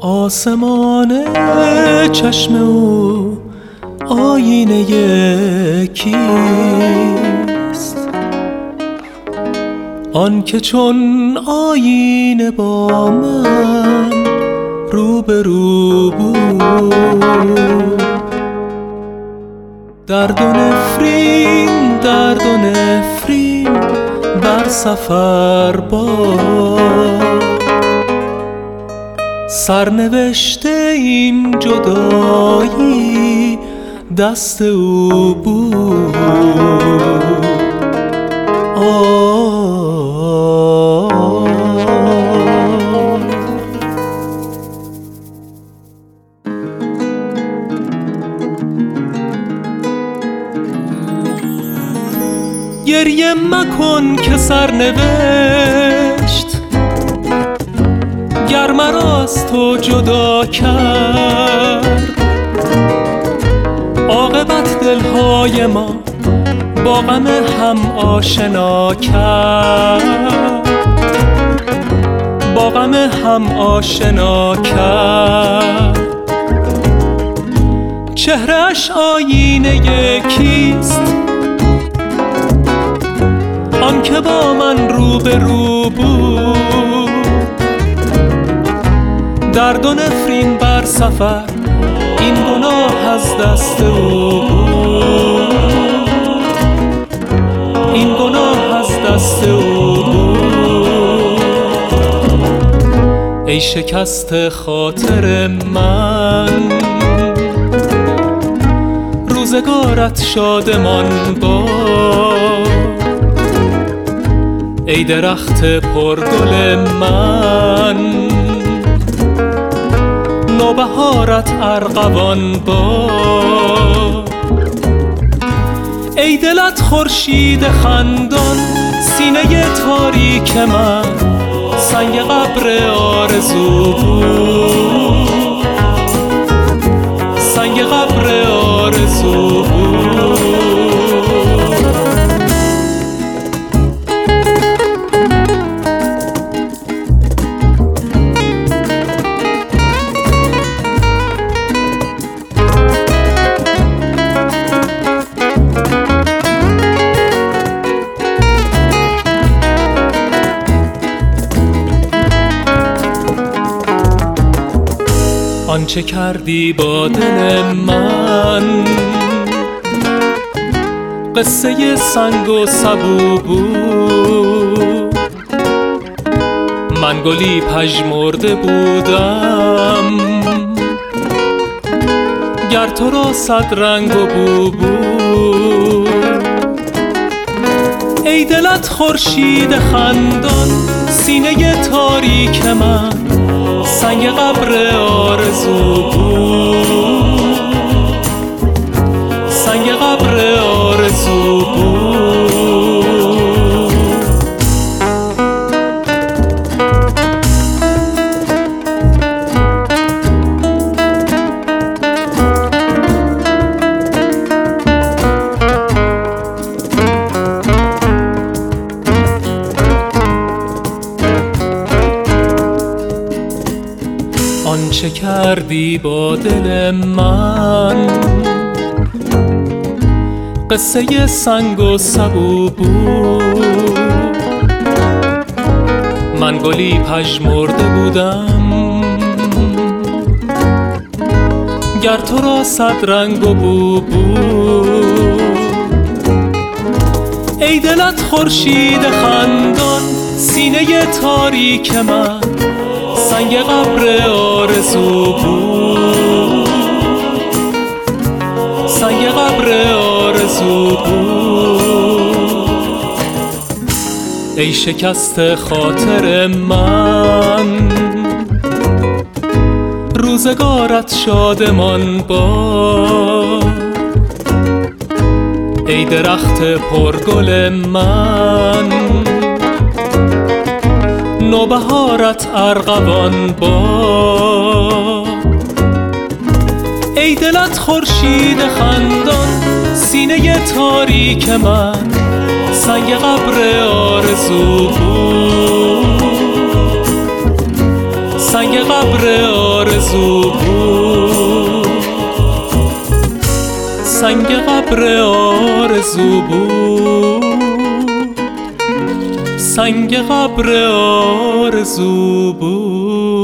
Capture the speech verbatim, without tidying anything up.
آسمان چشم او آینه کیست؟ آن که چون آینه با من رو به رو بود. درد و نفرین درد و نفرین بر سفر باد، سرنوشت این جدایی دست او بود. گریه مکن که سرنوشت گر مرا از تو جدا کرد، عاقبت دلهای ما با غم هم آشنا کرد، با غم هم آشنا کرد. چهره‌اش آینه کیست؟ آن که با من رو به رو بود. درد و نفرین بر سفر این گناه از دست او بود، این گناه از دست او بود. ای شکست خاطر من، روزگارت شادمان باد. ای درخت پرگل من، نوبهارت ارغوان باد. ای دلت خورشید خندان، سینه تاریک من سنگ قبر آرزو بود، سنگ قبر آرزو بود. آنچه کردی با دل من قصه سنگ و سبو بود. من گلی پژمرده بودم گر تو را صد رنگ و بو بود. ای دلت خورشید خندان، سینه تاریک من سنگ قبر آرزو بود، سنگ قبر آرزو بود. آنچه کردی با دل من قصه سنگ و سبو بود. من گلی پژمرده بودم گر تو را صد رنگ و بو بود. ای دلت خورشید خندان، سینه تاریک من سنگ قبر آرزو بود، سنگ قبر آرزو بود. ای شکست خاطر من، روزگارت شادمان باد. ای درخت پرگل من، نوبهارت ارغوان باد. ای دلت خورشید خندان، سینه تاریک من سنگ قبر آرزو بود، سنگ سنگ قبر آرزو بود، سنگ قبر آرزو بود، سنگ قبر آرزو بود.